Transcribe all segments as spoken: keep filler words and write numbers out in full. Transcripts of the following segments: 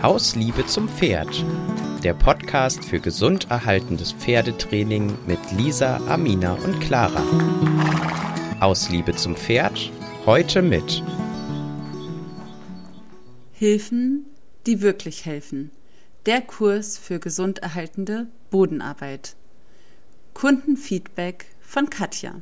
Aus Liebe zum Pferd, der Podcast für gesund erhaltendes Pferdetraining mit Lisa, Amina und Clara. Aus Liebe zum Pferd, heute mit Hilfen, die wirklich helfen. Der Kurs für gesund erhaltende Bodenarbeit. Kundenfeedback von Katja.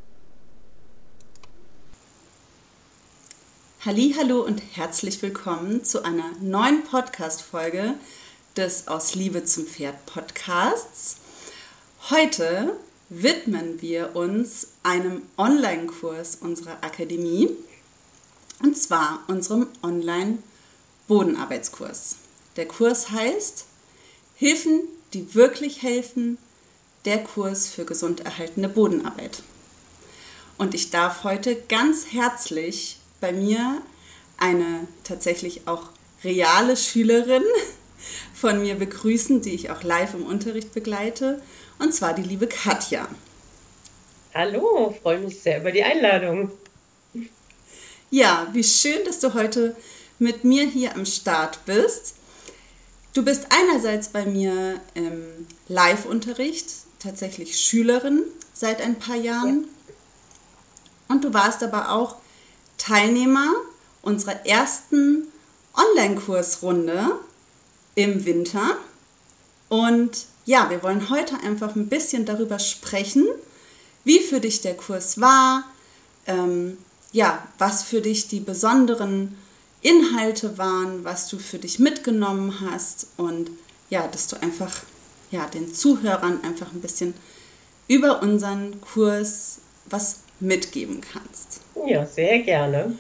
Hallihallo und herzlich willkommen zu einer neuen Podcast-Folge des Aus Liebe zum Pferd Podcasts. Heute widmen wir uns einem Online-Kurs unserer Akademie, und zwar unserem Online-Bodenarbeitskurs. Der Kurs heißt Hilfen, die wirklich helfen, der Kurs für gesund erhaltende Bodenarbeit. Und ich darf heute ganz herzlich bei mir eine tatsächlich auch reale Schülerin von mir begrüßen, die ich auch live im Unterricht begleite, und zwar die liebe Katja. Hallo, freue mich sehr über die Einladung. Ja, wie schön, dass du heute mit mir hier am Start bist. Du bist einerseits bei mir im Live-Unterricht, tatsächlich Schülerin seit ein paar Jahren. Ja. Und du warst aber auch Teilnehmer unserer ersten Online-Kursrunde im Winter. Und ja, wir wollen heute einfach ein bisschen darüber sprechen, wie für dich der Kurs war, ähm, ja, was für dich die besonderen Inhalte waren, was du für dich mitgenommen hast und ja, dass du einfach ja, den Zuhörern einfach ein bisschen über unseren Kurs was mitgeben kannst. Ja, sehr gerne.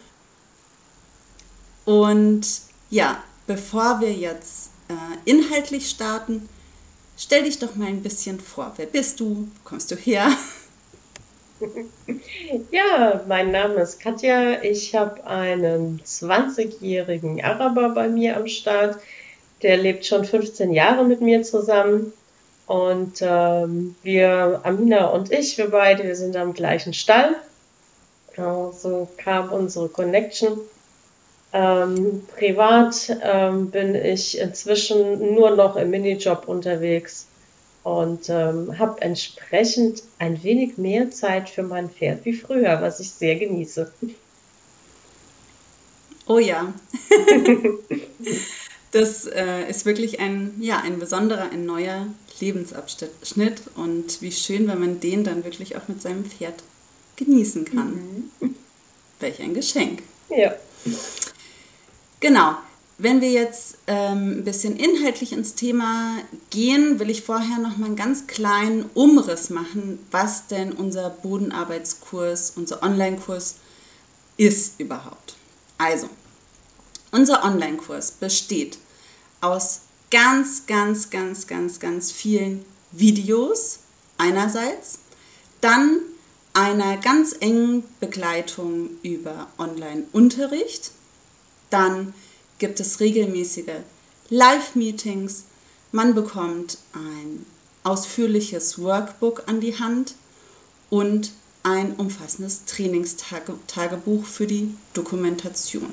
Und ja, bevor wir jetzt äh, inhaltlich starten, stell dich doch mal ein bisschen vor. Wer bist du? Wo kommst du her? Ja, mein Name ist Katja. Ich habe einen zwanzigjährigen Araber bei mir am Start. Der lebt schon fünfzehn Jahre mit mir zusammen. Und ähm, wir, Amina und ich, wir beide, wir sind am gleichen Stall. Genau, so kam unsere Connection. Ähm, privat ähm, bin ich inzwischen nur noch im Minijob unterwegs und ähm, habe entsprechend ein wenig mehr Zeit für mein Pferd wie früher, was ich sehr genieße. Oh ja, das äh, ist wirklich ein, ja, ein besonderer, ein neuer Lebensabschnitt und wie schön, wenn man den dann wirklich auch mit seinem Pferd genießen kann. Mhm. Welch ein Geschenk. Ja. Genau. Wenn wir jetzt ähm, ein bisschen inhaltlich ins Thema gehen, will ich vorher noch mal einen ganz kleinen Umriss machen, was denn unser Bodenarbeitskurs, unser Online-Kurs ist überhaupt. Also, unser Online-Kurs besteht aus ganz, ganz, ganz, ganz, ganz vielen Videos einerseits, dann einer ganz engen Begleitung über Online-Unterricht. Dann gibt es regelmäßige Live-Meetings. Man bekommt ein ausführliches Workbook an die Hand und ein umfassendes Trainingstagebuch für die Dokumentation.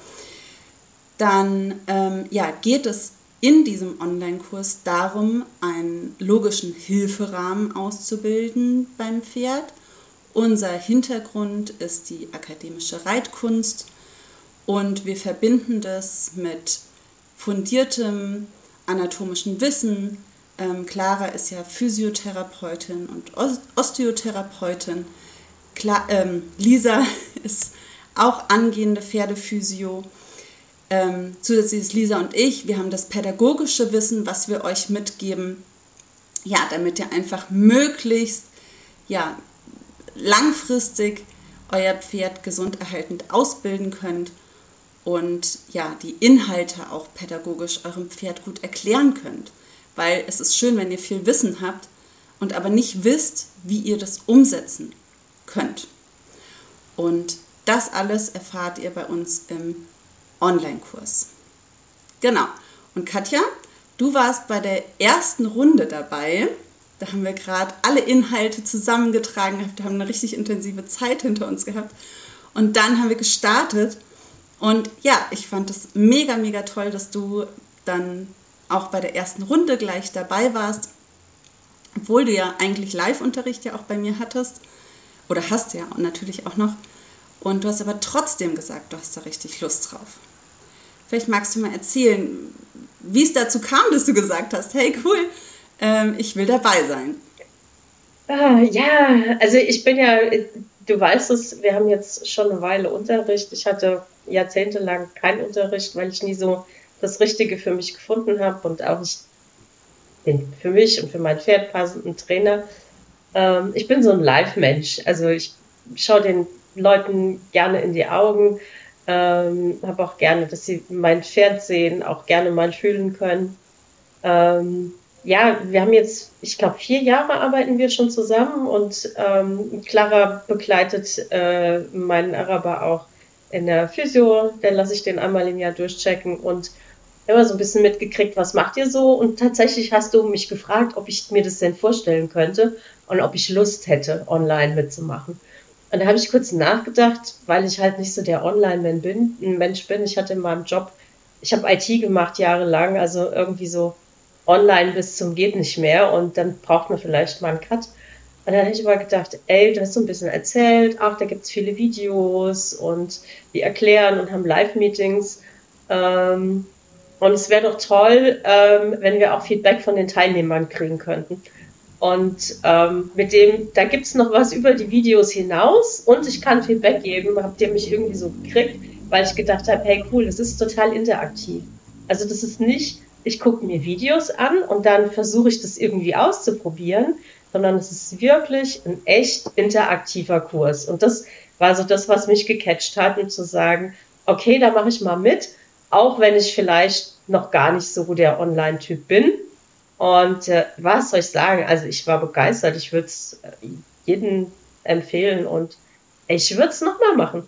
Dann ähm, ja, geht es in diesem Online-Kurs darum, einen logischen Hilferahmen auszubilden beim Pferd. Unser Hintergrund ist die akademische Reitkunst und wir verbinden das mit fundiertem anatomischen Wissen. Ähm, Clara ist ja Physiotherapeutin und Osteotherapeutin. Kla- ähm, Lisa ist auch angehende Pferdephysio. Ähm, zusätzlich ist Lisa und ich, wir haben das pädagogische Wissen, was wir euch mitgeben, ja, damit ihr einfach möglichst, ja, langfristig euer Pferd gesund erhaltend ausbilden könnt und ja, die Inhalte auch pädagogisch eurem Pferd gut erklären könnt. Weil es ist schön, wenn ihr viel Wissen habt und aber nicht wisst, wie ihr das umsetzen könnt. Und das alles erfahrt ihr bei uns im Online-Kurs. Genau. Und Katja, du warst bei der ersten Runde dabei. Da haben wir gerade alle Inhalte zusammengetragen gehabt, wir haben eine richtig intensive Zeit hinter uns gehabt. Und dann haben wir gestartet. Und ja, ich fand es mega, mega toll, dass du dann auch bei der ersten Runde gleich dabei warst, obwohl du ja eigentlich Live-Unterricht ja auch bei mir hattest oder hast ja und natürlich auch noch. Und du hast aber trotzdem gesagt, du hast da richtig Lust drauf. Vielleicht magst du mal erzählen, wie es dazu kam, dass du gesagt hast, hey cool, ähm, ich will dabei sein. Ah, ja, also ich bin ja, du weißt es, wir haben jetzt schon eine Weile Unterricht. Ich hatte jahrzehntelang keinen Unterricht, weil ich nie so das Richtige für mich gefunden habe und auch nicht den für mich und für mein Pferd passenden Trainer. Ähm, ich bin so ein Live-Mensch, also ich schaue den Leuten gerne in die Augen, ähm, habe auch gerne, dass sie mein Pferd sehen, auch gerne mal fühlen können. Ähm, ja, wir haben jetzt, ich glaube, vier Jahre arbeiten wir schon zusammen und ähm, Clara begleitet äh, meinen Araber auch in der Physio, dann lasse ich den einmal im Jahr durchchecken und immer so ein bisschen mitgekriegt, was macht ihr so? Und tatsächlich hast du mich gefragt, ob ich mir das denn vorstellen könnte und ob ich Lust hätte, online mitzumachen. Und da habe ich kurz nachgedacht, weil ich halt nicht so der Online-Mensch bin. Ein Mensch bin. Ich hatte in meinem Job, ich habe I T gemacht jahrelang, also irgendwie so online bis zum geht nicht mehr und dann braucht man vielleicht mal einen Cut. Und dann habe ich aber gedacht, ey, du hast so ein bisschen erzählt, ach, da gibt's viele Videos und die erklären und haben Live-Meetings. Ähm, und es wäre doch toll, ähm, wenn wir auch Feedback von den Teilnehmern kriegen könnten. Und ähm, mit dem, da gibt's noch was über die Videos hinaus und ich kann Feedback geben, habt ihr mich irgendwie so gekriegt, weil ich gedacht habe, hey cool, das ist total interaktiv. Also das ist nicht, ich gucke mir Videos an und dann versuche ich das irgendwie auszuprobieren, sondern es ist wirklich ein echt interaktiver Kurs. Und das war so das, was mich gecatcht hat, um zu sagen, okay, da mache ich mal mit, auch wenn ich vielleicht noch gar nicht so der Online-Typ bin. Und äh, was soll ich sagen? Also ich war begeistert. Ich würde es jedem empfehlen und ich würde es nochmal machen.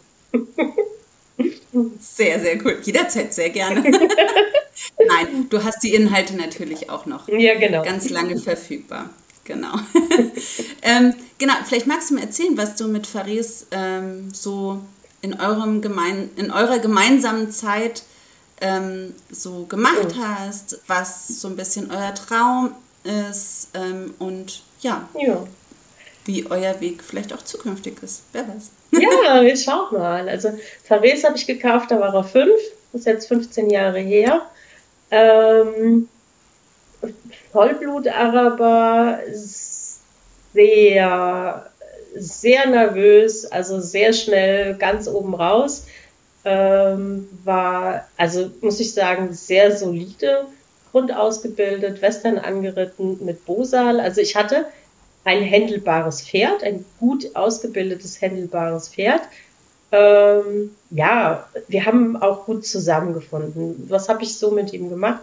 Sehr, sehr cool. Jederzeit sehr gerne. Nein, du hast die Inhalte natürlich auch noch Ja, genau. ganz lange verfügbar. Genau. ähm, genau, vielleicht magst du mir erzählen, was du mit Fares ähm, so in, eurem gemein, in eurer gemeinsamen Zeit ähm, so gemacht Mhm. hast, was so ein bisschen euer Traum ist ähm, und ja, Ja. wie euer Weg vielleicht auch zukünftig ist. Wer weiß. Ja, ich schau mal. Also Fares habe ich gekauft, da war er fünf. Das ist jetzt fünfzehn Jahre her. Ähm, Vollblut-Araber, sehr, sehr nervös, also sehr schnell ganz oben raus. Ähm, war, also muss ich sagen, sehr solide, grundausgebildet, Western angeritten mit Bosal. Also ich hatte ein händelbares Pferd, ein gut ausgebildetes, händelbares Pferd. Ähm, ja, wir haben auch gut zusammengefunden. Was habe ich so mit ihm gemacht?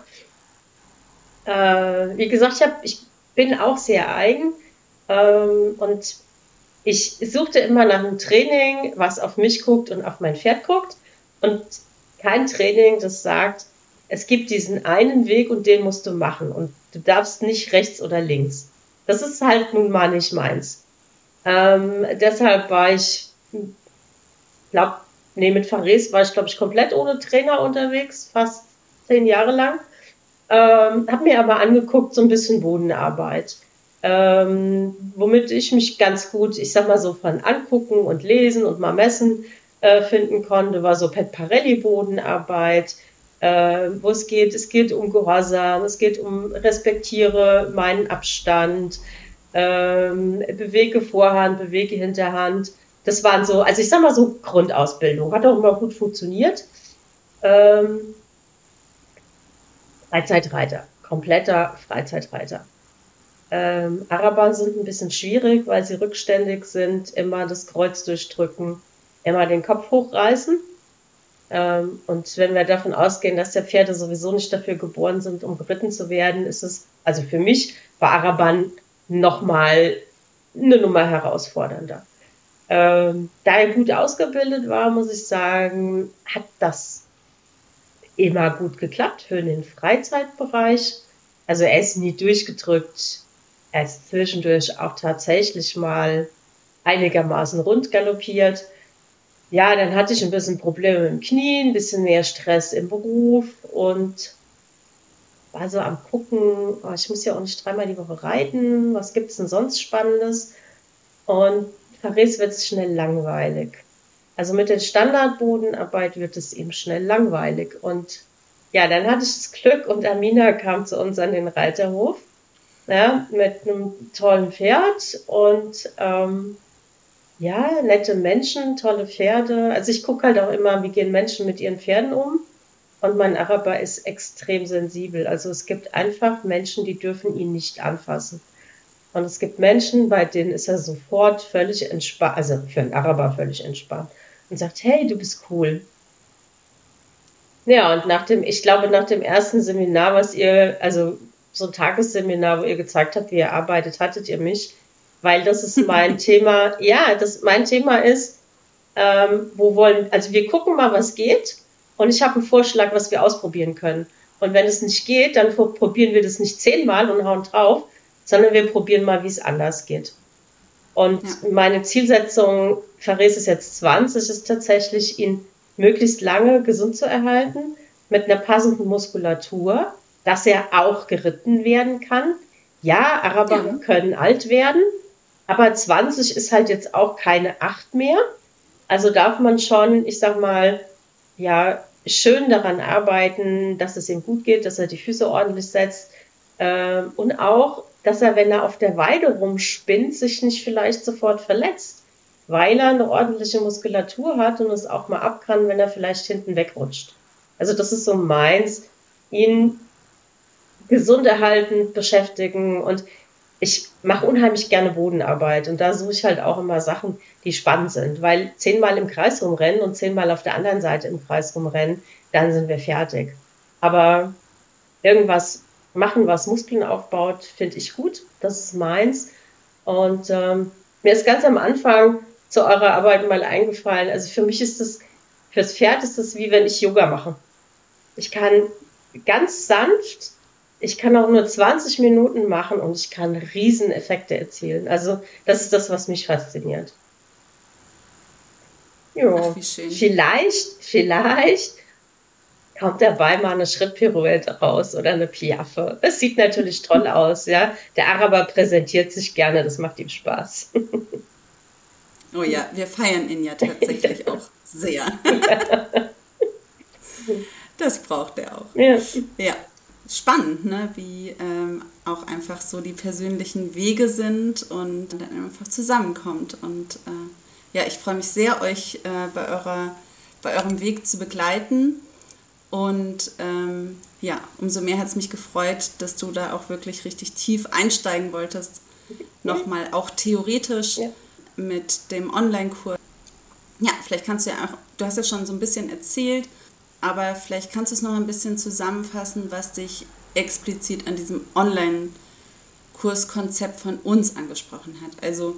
Äh, wie gesagt, ich, hab, ich bin auch sehr eigen ähm, und ich suchte immer nach einem Training, was auf mich guckt und auf mein Pferd guckt und kein Training, das sagt, es gibt diesen einen Weg und den musst du machen und du darfst nicht rechts oder links. Das ist halt nun mal nicht meins. Ähm, deshalb war ich, glaube, nee, mit Fares war ich, glaube ich, komplett ohne Trainer unterwegs, fast zehn Jahre lang. Ähm, habe mir aber angeguckt, so ein bisschen Bodenarbeit. Ähm, womit ich mich ganz gut, ich sag mal so von angucken und lesen und mal messen äh, finden konnte, war so Pet Parelli Bodenarbeit, äh, wo es geht, es geht um Gehorsam, es geht um respektiere meinen Abstand, ähm, bewege Vorhand, bewege Hinterhand. Das waren so, also ich sag mal so Grundausbildung, hat auch immer gut funktioniert. Ähm, Freizeitreiter, kompletter Freizeitreiter. Ähm, Araber sind ein bisschen schwierig, weil sie rückständig sind, immer das Kreuz durchdrücken, immer den Kopf hochreißen. Ähm, und wenn wir davon ausgehen, dass der Pferde sowieso nicht dafür geboren sind, um geritten zu werden, ist es, also für mich, bei Arabern nochmal eine Nummer herausfordernder. Ähm, da er gut ausgebildet war, muss ich sagen, hat das immer gut geklappt für den Freizeitbereich. Also er ist nie durchgedrückt. Er ist zwischendurch auch tatsächlich mal einigermaßen rund galoppiert. Ja, dann hatte ich ein bisschen Probleme im Knie, ein bisschen mehr Stress im Beruf und war so am gucken, oh, ich muss ja auch nicht dreimal die Woche reiten, was gibt's denn sonst Spannendes? Und Fares wird es schnell langweilig. Also mit der Standardbodenarbeit wird es ihm schnell langweilig. Und ja, dann hatte ich das Glück und Amina kam zu uns an den Reiterhof, ja, mit einem tollen Pferd und ähm, ja, nette Menschen, tolle Pferde. Also ich gucke halt auch immer, wie gehen Menschen mit ihren Pferden um. Und mein Araber ist extrem sensibel. Also es gibt einfach Menschen, die dürfen ihn nicht anfassen. Und es gibt Menschen, bei denen ist er sofort völlig entspannt, also für einen Araber völlig entspannt. Und sagt, hey, du bist cool. Ja, und nach dem, ich glaube, nach dem ersten Seminar, was ihr, also so ein Tagesseminar, wo ihr gezeigt habt, wie ihr arbeitet, hattet ihr mich, weil das ist mein Thema, ja, das mein Thema ist, ähm, wo wollen, also wir gucken mal, was geht, und ich habe einen Vorschlag, was wir ausprobieren können. Und wenn es nicht geht, dann probieren wir das nicht zehnmal und hauen drauf, sondern wir probieren mal, wie es anders geht. Und ja. Meine Zielsetzung, Fares ist jetzt zwanzig, ist tatsächlich, ihn möglichst lange gesund zu erhalten, mit einer passenden Muskulatur, dass er auch geritten werden kann. Ja, Araber ja. können alt werden, aber zwanzig ist halt jetzt auch keine acht mehr. Also darf man schon, ich sag mal, ja, schön daran arbeiten, dass es ihm gut geht, dass er die Füße ordentlich setzt, äh, und auch, dass er, wenn er auf der Weide rumspinnt, sich nicht vielleicht sofort verletzt, weil er eine ordentliche Muskulatur hat und es auch mal ab kann, wenn er vielleicht hinten wegrutscht. Also das ist so meins, ihn gesund erhalten, beschäftigen, und ich mache unheimlich gerne Bodenarbeit und da suche ich halt auch immer Sachen, die spannend sind, weil zehnmal im Kreis rumrennen und zehnmal auf der anderen Seite im Kreis rumrennen, dann sind wir fertig. Aber irgendwas machen, was Muskeln aufbaut, finde ich gut, das ist meins. Und ähm, mir ist ganz am Anfang zu eurer Arbeit mal eingefallen, also für mich ist das, fürs Pferd ist das wie wenn ich Yoga mache. Ich kann ganz sanft, ich kann auch nur zwanzig Minuten machen und ich kann Rieseneffekte erzielen. Also das ist das, was mich fasziniert. Ja, ach, wie schön. Vielleicht, vielleicht kommt dabei mal eine Schrittpirouette raus oder eine Piaffe. Es sieht natürlich toll aus, ja. Der Araber präsentiert sich gerne, das macht ihm Spaß. Oh ja, wir feiern ihn ja tatsächlich auch sehr. Ja. Das braucht er auch. Ja. Ja. Spannend, ne? Wie ähm, auch einfach so die persönlichen Wege sind und dann einfach zusammenkommt. Und äh, ja, ich freue mich sehr, euch äh, bei, eurer, bei eurem Weg zu begleiten. Und ähm, ja, umso mehr hat es mich gefreut, dass du da auch wirklich richtig tief einsteigen wolltest. Nochmal auch theoretisch ja. mit dem Online-Kurs. Ja, vielleicht kannst du ja auch, du hast ja schon so ein bisschen erzählt, aber vielleicht kannst du es noch ein bisschen zusammenfassen, was dich explizit an diesem Online-Kurskonzept von uns angesprochen hat. Also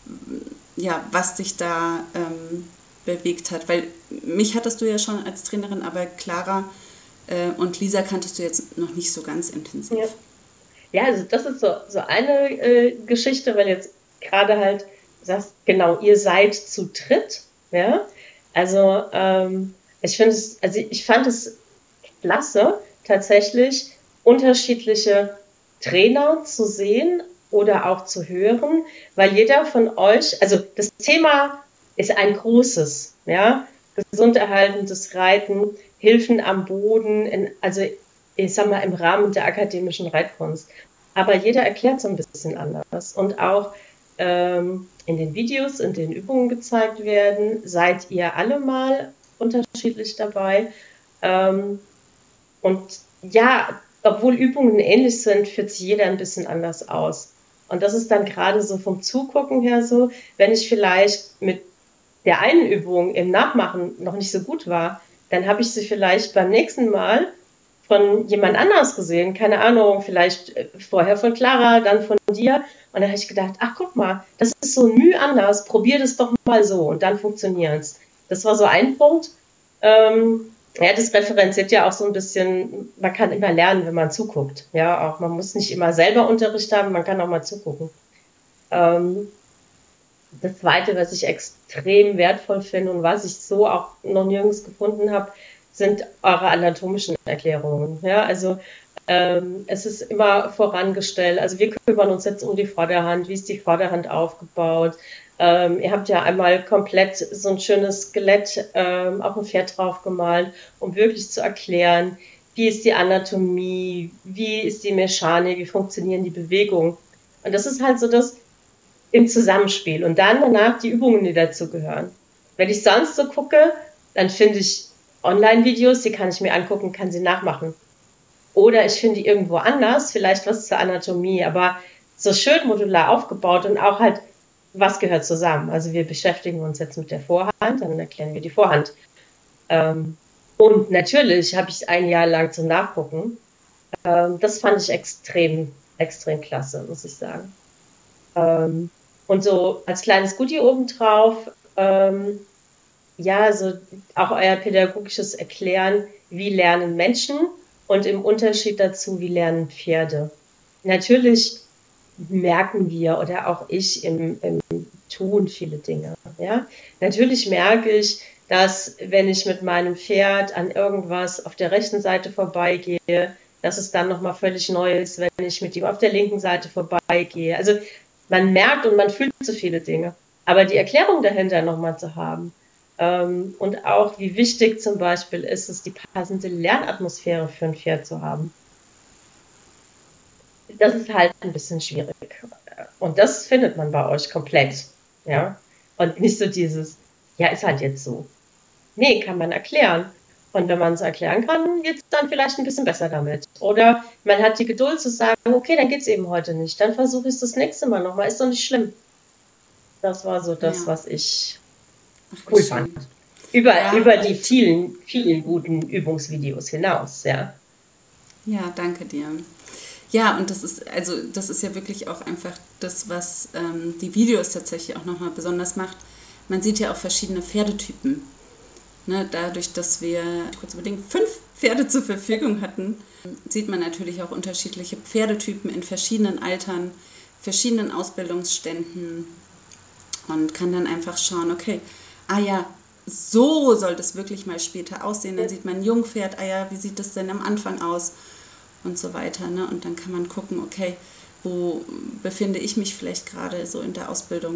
ja, was dich da ähm, bewegt hat. Weil mich hattest du ja schon als Trainerin, aber Clara äh, und Lisa kanntest du jetzt noch nicht so ganz intensiv. Ja, ja, also das ist so, so eine äh, Geschichte, weil jetzt gerade halt sagst, genau, ihr seid zu dritt. Ja, also ähm, Ich finde es, also ich fand es klasse, tatsächlich unterschiedliche Trainer zu sehen oder auch zu hören, weil jeder von euch, also das Thema ist ein großes, ja, gesund erhaltendes Reiten, Hilfen am Boden, in, also ich sag mal im Rahmen der akademischen Reitkunst. Aber jeder erklärt so ein bisschen anders und auch ähm, in den Videos, in den Übungen gezeigt werden, seid ihr alle mal unterschiedlich dabei. Ähm, und ja, obwohl Übungen ähnlich sind, führt sich jeder ein bisschen anders aus. Und das ist dann gerade so vom Zugucken her so, wenn ich vielleicht mit der einen Übung im Nachmachen noch nicht so gut war, dann habe ich sie vielleicht beim nächsten Mal von jemand anders gesehen, keine Ahnung, vielleicht vorher von Clara, dann von dir. Und dann habe ich gedacht, ach guck mal, das ist so müh anders, probier das doch mal so und dann funktioniert's. Das war so ein Punkt. Ähm, ja, das referenziert ja auch so ein bisschen, man kann immer lernen, wenn man zuguckt. Ja, auch man muss nicht immer selber Unterricht haben, man kann auch mal zugucken. Ähm, das Zweite, was ich extrem wertvoll finde und was ich so auch noch nirgends gefunden habe, sind eure anatomischen Erklärungen. Ja, also Ähm, es ist immer vorangestellt. Also wir kümmern uns jetzt um die Vorderhand. Wie ist die Vorderhand aufgebaut? Ähm, ihr habt ja einmal komplett so ein schönes Skelett ähm, auf dem Pferd drauf gemalt, um wirklich zu erklären, wie ist die Anatomie, wie ist die Mechanik, wie funktionieren die Bewegungen. Und das ist halt so das im Zusammenspiel. Und dann danach die Übungen, die dazu gehören. Wenn ich sonst so gucke, dann finde ich Online-Videos, die kann ich mir angucken, kann sie nachmachen. Oder ich finde die irgendwo anders, vielleicht was zur Anatomie, aber so schön modular aufgebaut und auch halt, was gehört zusammen. Also wir beschäftigen uns jetzt mit der Vorhand, dann erklären wir die Vorhand. Ähm, und natürlich habe ich es ein Jahr lang zum Nachgucken. Ähm, das fand ich extrem, extrem klasse, muss ich sagen. Ähm, und so als kleines Goodie obendrauf, ähm, ja, so auch euer pädagogisches Erklären, wie lernen Menschen und im Unterschied dazu, wie lernen Pferde. Natürlich merken wir oder auch ich im, im Tun viele Dinge. Ja? Natürlich merke ich, dass wenn ich mit meinem Pferd an irgendwas auf der rechten Seite vorbeigehe, dass es dann nochmal völlig neu ist, wenn ich mit ihm auf der linken Seite vorbeigehe. Also man merkt und man fühlt so viele Dinge. Aber die Erklärung dahinter nochmal zu haben ähm, und auch wie wichtig zum Beispiel ist es, die passende Lernatmosphäre für ein Pferd zu haben. Das ist halt ein bisschen schwierig. Und das findet man bei euch komplett. Ja? Und nicht so dieses, ja, ist halt jetzt so. Nee, kann man erklären. Und wenn man es erklären kann, geht es dann vielleicht ein bisschen besser damit. Oder man hat die Geduld zu sagen, okay, dann geht es eben heute nicht. Dann versuche ich es das nächste Mal nochmal. Ist doch nicht schlimm. Das war so das, ja. was ich Ach, cool fand. Über, ja, über die vielen, vielen guten Übungsvideos hinaus, ja. Ja, danke dir. Ja, und das ist, also das ist ja wirklich auch einfach das, was ähm, die Videos tatsächlich auch nochmal besonders macht. Man sieht ja auch verschiedene Pferdetypen. Ne, dadurch, dass wir kurz überlegen, fünf Pferde zur Verfügung hatten, sieht man natürlich auch unterschiedliche Pferdetypen in verschiedenen Altern, verschiedenen Ausbildungsständen und kann dann einfach schauen, okay, ah ja, so soll das wirklich mal später aussehen. Dann sieht man ein Jungpferd, ah ja, wie sieht das denn am Anfang aus und so weiter. Ne? Und dann kann man gucken, okay, wo befinde ich mich vielleicht gerade so in der Ausbildung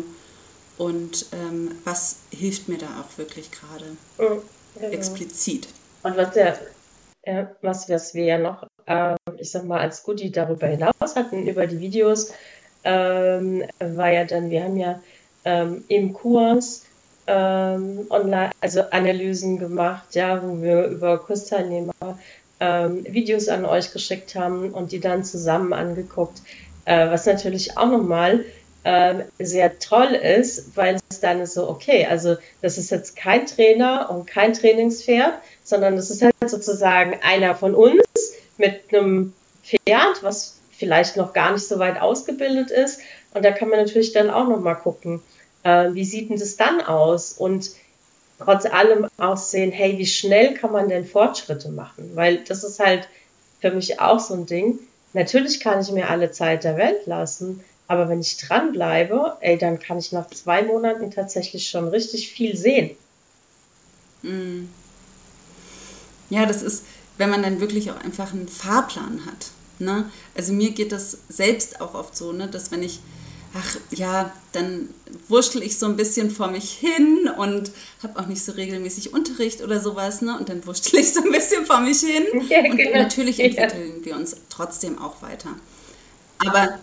und ähm, was hilft mir da auch wirklich gerade mhm, genau. explizit. Und was, der, ja, was, was wir ja noch, äh, ich sag mal, als Goodie darüber hinaus hatten, über die Videos, ähm, war ja dann, wir haben ja ähm, im Kurs ähm, online, also Analysen gemacht, ja, wo wir über Kursteilnehmer ähm, Videos an euch geschickt haben und die dann zusammen angeguckt, äh, was natürlich auch nochmal sehr toll ist, weil es dann ist so, okay, also das ist jetzt kein Trainer und kein Trainingspferd, sondern das ist halt sozusagen einer von uns mit einem Pferd, was vielleicht noch gar nicht so weit ausgebildet ist. Und da kann man natürlich dann auch nochmal gucken, äh, wie sieht denn das dann aus? Und trotz allem auch sehen, hey, wie schnell kann man denn Fortschritte machen? Weil das ist halt für mich auch so ein Ding. Natürlich kann ich mir alle Zeit der Welt lassen, aber wenn ich dranbleibe, ey, dann kann ich nach zwei Monaten tatsächlich schon richtig viel sehen. Ja, das ist, wenn man dann wirklich auch einfach einen Fahrplan hat. Ne? Also mir geht das selbst auch oft so, ne, dass wenn ich, ach ja, dann wurschtel ich so ein bisschen vor mich hin und habe auch nicht so regelmäßig Unterricht oder sowas, ne? Und dann wurschtel ich so ein bisschen vor mich hin. Ja, und genau. Natürlich entwickeln ja. wir uns trotzdem auch weiter. Aber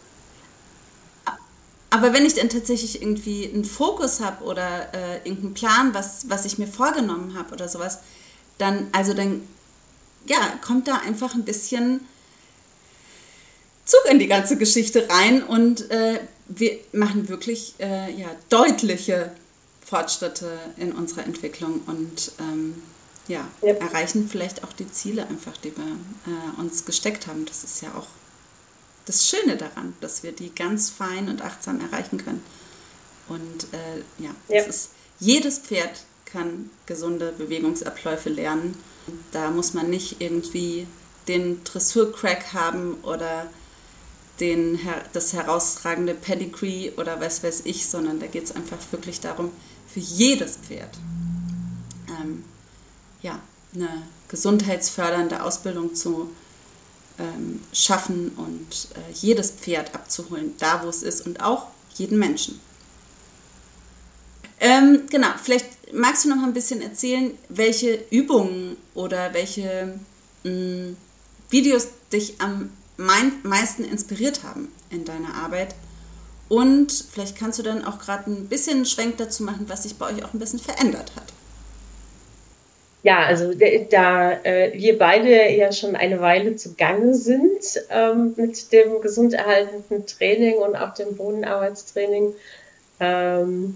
Aber wenn ich dann tatsächlich irgendwie einen Fokus habe oder äh, irgendeinen Plan, was, was ich mir vorgenommen habe oder sowas, dann, also dann, ja, kommt da einfach ein bisschen Zug in die ganze Geschichte rein und äh, wir machen wirklich äh, ja, deutliche Fortschritte in unserer Entwicklung und ähm, ja, ja, erreichen vielleicht auch die Ziele einfach, die wir äh, uns gesteckt haben. Das ist ja auch das Schöne daran, dass wir die ganz fein und achtsam erreichen können. Und äh, ja, ja. Das ist, jedes Pferd kann gesunde Bewegungsabläufe lernen. Da muss man nicht irgendwie den Dressurcrack haben oder den, das herausragende Pedigree oder was weiß ich, sondern da geht es einfach wirklich darum, für jedes Pferd ähm, ja, eine gesundheitsfördernde Ausbildung zu ähm, schaffen und äh, jedes Pferd abzuholen, da wo es ist und auch jeden Menschen. Ähm, genau, vielleicht magst du noch mal ein bisschen erzählen, welche Übungen oder welche mh, Videos dich am mein, meisten inspiriert haben in deiner Arbeit. Und vielleicht kannst du dann auch gerade ein bisschen einen Schwenk dazu machen, was sich bei euch auch ein bisschen verändert hat. Ja, also da äh, wir beide ja schon eine Weile zugange sind ähm, mit dem gesunderhaltenden Training und auch dem Bodenarbeitstraining, ähm,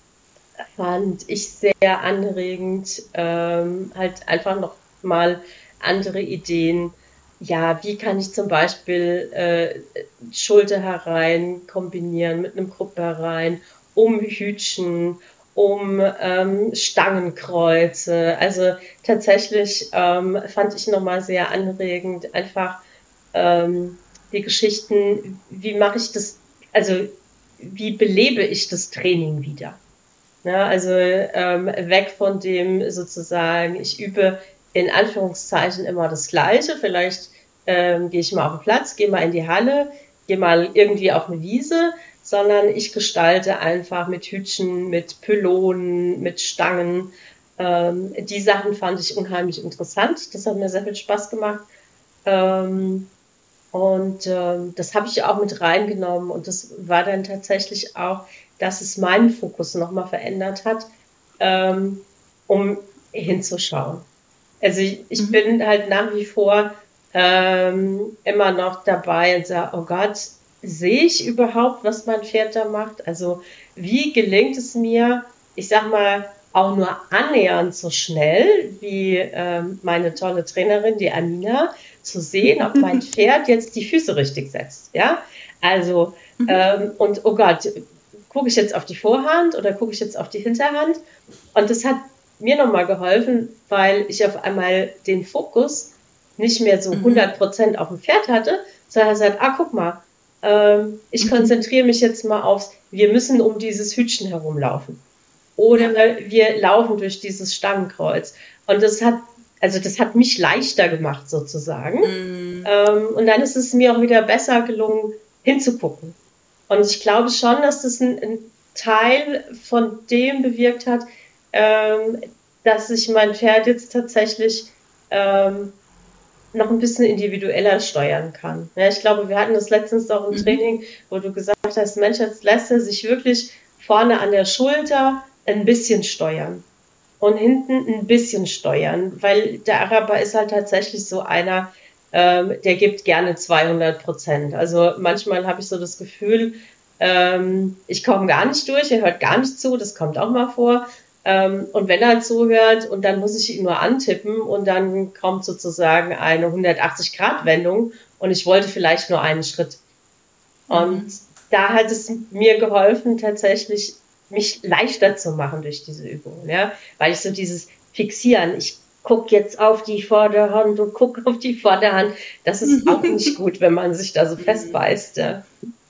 fand ich sehr anregend, ähm, halt einfach noch mal andere Ideen. Ja, wie kann ich zum Beispiel äh, Schulter herein kombinieren mit einem Gruppe herein, um Hütchen, um ähm, Stangenkreuze. Also tatsächlich ähm, fand ich nochmal sehr anregend, einfach ähm, die Geschichten, wie mache ich das, also wie belebe ich das Training wieder? Ja, also ähm, weg von dem sozusagen, ich übe in Anführungszeichen immer das Gleiche. Vielleicht ähm, gehe ich mal auf den Platz, gehe mal in die Halle, gehe mal irgendwie auf eine Wiese, sondern ich gestalte einfach mit Hütchen, mit Pylonen, mit Stangen. Ähm, die Sachen fand ich unheimlich interessant. Das hat mir sehr viel Spaß gemacht. Ähm, und ähm, das habe ich auch mit reingenommen. Und das war dann tatsächlich auch, dass es meinen Fokus nochmal verändert hat, ähm, um hinzuschauen. Also ich, ich mhm. bin halt nach wie vor ähm, immer noch dabei und sage, oh Gott, sehe ich überhaupt, was mein Pferd da macht? Also wie gelingt es mir, ich sag mal, auch nur annähernd so schnell wie ähm, meine tolle Trainerin, die Amina, zu sehen, ob mein Pferd jetzt die Füße richtig setzt. Ja, also mhm. ähm, und oh Gott, gucke ich jetzt auf die Vorhand oder gucke ich jetzt auf die Hinterhand? Und das hat mir nochmal geholfen, weil ich auf einmal den Fokus nicht mehr so hundert Prozent auf dem Pferd hatte, sondern gesagt, ah, guck mal, ähm, ich mhm. konzentriere mich jetzt mal aufs, wir müssen um dieses Hütchen herumlaufen. Oder ja. wir laufen durch dieses Stangenkreuz. Und das hat, also das hat mich leichter gemacht sozusagen. Mhm. Ähm, und dann ist es mir auch wieder besser gelungen, hinzugucken. Und ich glaube schon, dass das ein, ein Teil von dem bewirkt hat, ähm, dass ich mein Pferd jetzt tatsächlich ähm, noch ein bisschen individueller steuern kann. Ja, ich glaube, wir hatten das letztens auch im mhm. Training, wo du gesagt hast, Mensch, jetzt lässt er sich wirklich vorne an der Schulter ein bisschen steuern und hinten ein bisschen steuern, weil der Araber ist halt tatsächlich so einer, ähm, der gibt gerne zweihundert Prozent. Also manchmal habe ich so das Gefühl, ähm, ich komme gar nicht durch, er hört gar nicht zu, das kommt auch mal vor. Ähm, und wenn er zuhört und dann muss ich ihn nur antippen und dann kommt sozusagen eine hundertachtzig-Grad-Wendung und ich wollte vielleicht nur einen Schritt. Und mhm. da hat es mir geholfen, tatsächlich mich leichter zu machen durch diese Übungen, ja, weil ich so dieses Fixieren, ich guck jetzt auf die Vorderhand und guck auf die Vorderhand, das ist auch nicht gut, wenn man sich da so festbeißt. Ja.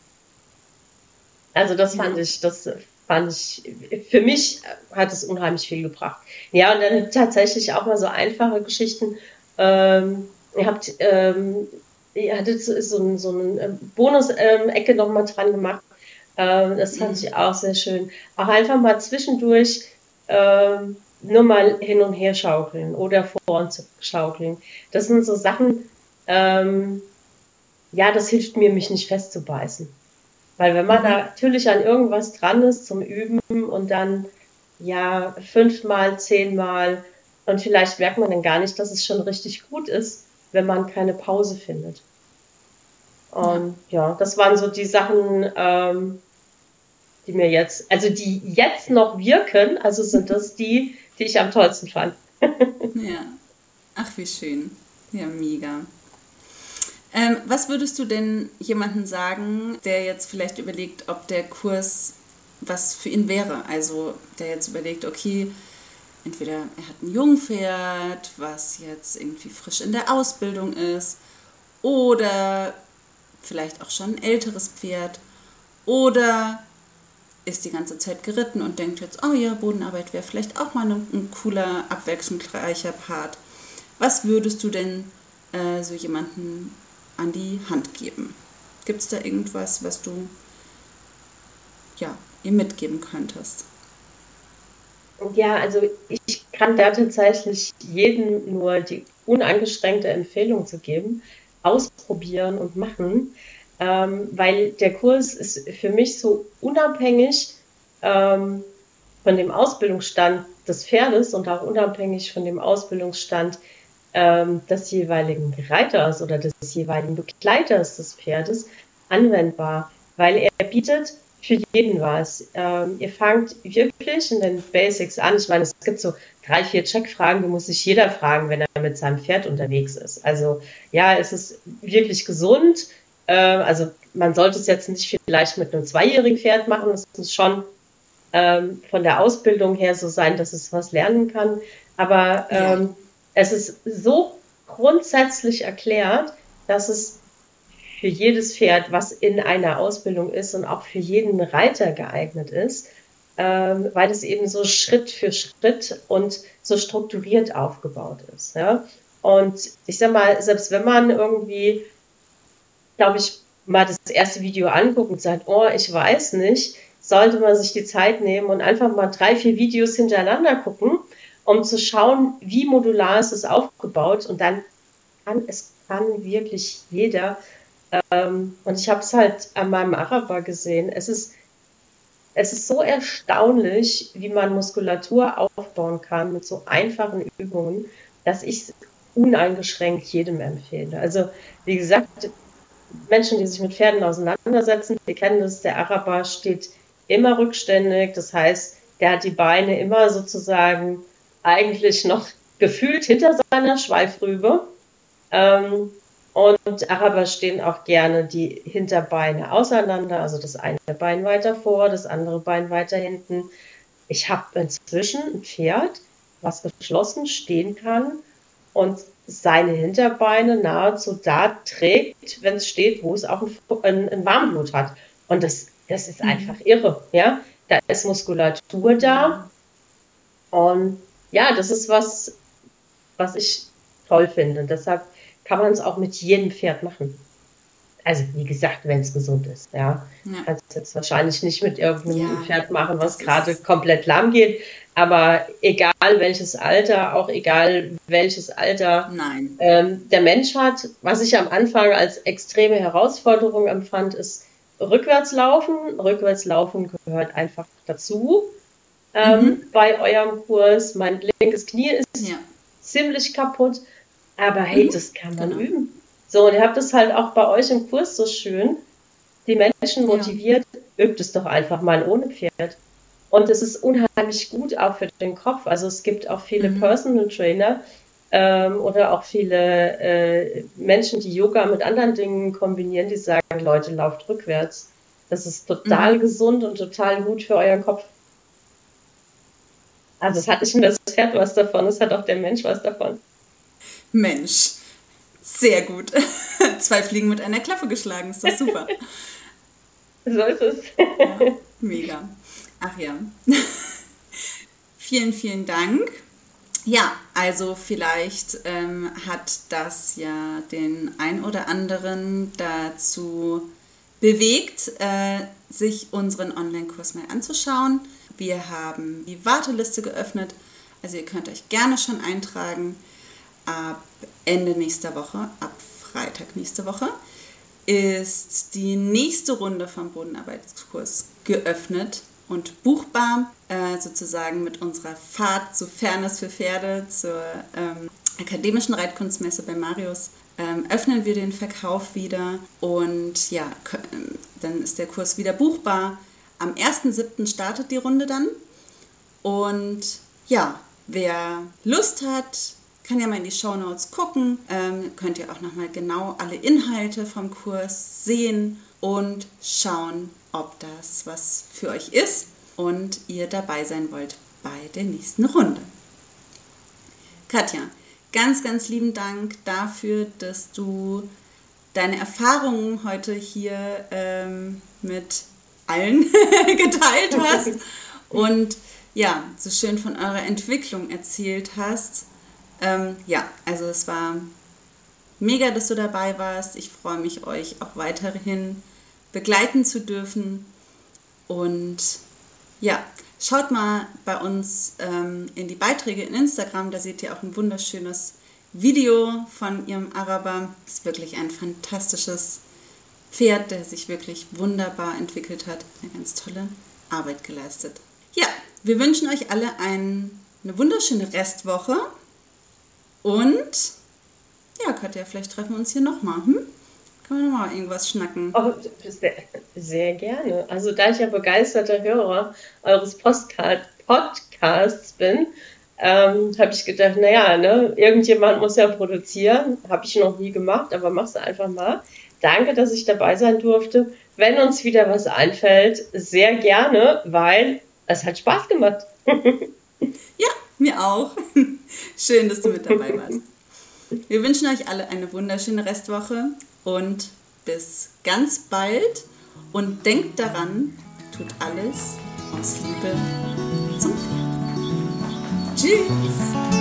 Also das fand ich, das fand ich, für mich hat es unheimlich viel gebracht. Ja, und dann tatsächlich auch mal so einfache Geschichten. Ähm, ihr habt, ähm, ihr hattet so, so, so eine Bonus-Ecke ähm, nochmal dran gemacht. Ähm, das fand mhm. ich auch sehr schön. Auch einfach mal zwischendurch ähm, nur mal hin und her schaukeln oder vor und schaukeln. Das sind so Sachen, ähm, ja, das hilft mir, mich nicht festzubeißen. Weil wenn man mhm. natürlich an irgendwas dran ist zum Üben und dann, ja, fünfmal, zehnmal und vielleicht merkt man dann gar nicht, dass es schon richtig gut ist, wenn man keine Pause findet. Und ja, ja das waren so die Sachen, ähm, die mir jetzt, also die jetzt noch wirken, also sind das die, die ich am tollsten fand. Ja, ach wie schön. Ja, mega. Ähm, was würdest du denn jemandem sagen, der jetzt vielleicht überlegt, ob der Kurs was für ihn wäre? Also der jetzt überlegt, okay, entweder er hat ein Jungpferd, was jetzt irgendwie frisch in der Ausbildung ist, oder vielleicht auch schon ein älteres Pferd, oder ist die ganze Zeit geritten und denkt jetzt, oh ja, Bodenarbeit wäre vielleicht auch mal ein, ein cooler, abwechslungsreicher Part. Was würdest du denn äh, so jemanden an die Hand geben? Gibt es da irgendwas, was du ja, ihr mitgeben könntest? Ja, also ich kann da tatsächlich jedem nur die uneingeschränkte Empfehlung zu geben, ausprobieren und machen, ähm, weil der Kurs ist für mich so unabhängig ähm, von dem Ausbildungsstand des Pferdes und auch unabhängig von dem Ausbildungsstand ähm, des jeweiligen Reiters oder des jeweiligen Begleiters des Pferdes anwendbar, weil er bietet für jeden was. Ähm, ihr fangt wirklich in den Basics an. Ich meine, es gibt so drei, vier Checkfragen, die muss sich jeder fragen, wenn er mit seinem Pferd unterwegs ist. Also ja, es ist wirklich gesund. Äh, also man sollte es jetzt nicht vielleicht mit einem zweijährigen Pferd machen. Es muss schon ähm, von der Ausbildung her so sein, dass es was lernen kann. Aber ähm, ja. es ist so grundsätzlich erklärt, dass es für jedes Pferd, was in einer Ausbildung ist und auch für jeden Reiter geeignet ist, ähm, weil es eben so Schritt für Schritt und so strukturiert aufgebaut ist. Ja? Und ich sag mal, selbst wenn man irgendwie, glaube ich, mal das erste Video anguckt und sagt, oh, ich weiß nicht, sollte man sich die Zeit nehmen und einfach mal drei, vier Videos hintereinander gucken, um zu schauen, wie modular ist es aufgebaut, und dann kann es kann wirklich jeder. Ähm, und ich habe es halt an meinem Araber gesehen. Es ist, es ist so erstaunlich, wie man Muskulatur aufbauen kann mit so einfachen Übungen, dass ich es uneingeschränkt jedem empfehle. Also wie gesagt, Menschen, die sich mit Pferden auseinandersetzen, die kennen das, der Araber steht immer rückständig. Das heißt, der hat die Beine immer sozusagen eigentlich noch gefühlt hinter seiner Schweifrübe. Ähm, Und Araber stehen auch gerne die Hinterbeine auseinander, also das eine Bein weiter vor, das andere Bein weiter hinten. Ich habe inzwischen ein Pferd, was geschlossen stehen kann und seine Hinterbeine nahezu da trägt, wenn es steht, wo es auch ein, ein Warmblut hat. Und das, das ist einfach irre, ja. Da ist Muskulatur da. Und ja, das ist was, was ich toll finde. Deshalb kann man es auch mit jedem Pferd machen. Also wie gesagt, wenn es gesund ist. Ja, ja. Kannst jetzt wahrscheinlich nicht mit irgendeinem ja, Pferd machen, was gerade komplett lahm geht. Aber egal welches Alter, auch egal welches Alter ähm, der Mensch hat, was ich am Anfang als extreme Herausforderung empfand, ist Rückwärtslaufen. Rückwärtslaufen gehört einfach dazu ähm, mhm. bei eurem Kurs. Mein linkes Knie ist ja. ziemlich kaputt. Aber hey, mhm. das kann man genau. üben. So, und ihr habt es halt auch bei euch im Kurs so schön, die Menschen motiviert, ja. übt es doch einfach mal ohne Pferd. Und es ist unheimlich gut auch für den Kopf. Also es gibt auch viele mhm. Personal Trainer ähm, oder auch viele äh, Menschen, die Yoga mit anderen Dingen kombinieren, die sagen, Leute, lauft rückwärts. Das ist total mhm. gesund und total gut für euren Kopf. Also es hat nicht nur das Pferd was davon, es hat auch der Mensch was davon. Mensch, sehr gut. Zwei Fliegen mit einer Klappe geschlagen, ist doch super. So ist es. Ja, mega. Ach ja. Vielen, vielen Dank. Ja, also vielleicht ähm, hat das ja den ein oder anderen dazu bewegt, äh, sich unseren Online-Kurs mal anzuschauen. Wir haben die Warteliste geöffnet, also ihr könnt euch gerne schon eintragen. Ab Ende nächster Woche, ab Freitag nächste Woche, ist die nächste Runde vom Bodenarbeitskurs geöffnet und buchbar, äh, sozusagen mit unserer Fahrt zu Fairness für Pferde zur ähm, akademischen Reitkunstmesse bei Marius. Ähm, öffnen wir den Verkauf wieder und ja, k- dann ist der Kurs wieder buchbar. Am ersten siebten startet die Runde dann und ja, wer Lust hat, kann ja mal in die Shownotes gucken, ähm, könnt ihr auch nochmal genau alle Inhalte vom Kurs sehen und schauen, ob das was für euch ist und ihr dabei sein wollt bei der nächsten Runde. Katja, ganz, ganz lieben Dank dafür, dass du deine Erfahrungen heute hier ähm, mit allen geteilt hast und ja, so schön von eurer Entwicklung erzählt hast. Ähm, ja, also es war Mega, dass du dabei warst. Ich freue mich, euch auch weiterhin begleiten zu dürfen. Und ja, schaut mal bei uns ähm, in die Beiträge in Instagram. Da seht ihr auch ein wunderschönes Video von ihrem Araber. Ist wirklich ein fantastisches Pferd, der sich wirklich wunderbar entwickelt hat. Eine ganz tolle Arbeit geleistet. Ja, wir wünschen euch alle ein, eine wunderschöne Restwoche. Und ja, Katja, vielleicht treffen wir uns hier nochmal. Hm? Können wir nochmal irgendwas schnacken? Oh, sehr, sehr gerne. Also da ich ja begeisterter Hörer eures Postcard, Podcasts bin, ähm, habe ich gedacht, naja, ne, irgendjemand muss ja produzieren. Habe ich noch nie gemacht, aber mach's einfach mal. Danke, dass ich dabei sein durfte. Wenn uns wieder was einfällt, sehr gerne, weil es hat Spaß gemacht. Ja, mir auch. Schön, dass du mit dabei warst. Wir wünschen euch alle eine wunderschöne Restwoche und bis ganz bald. Und denkt daran, tut alles aus Liebe zum Pferd. Tschüss!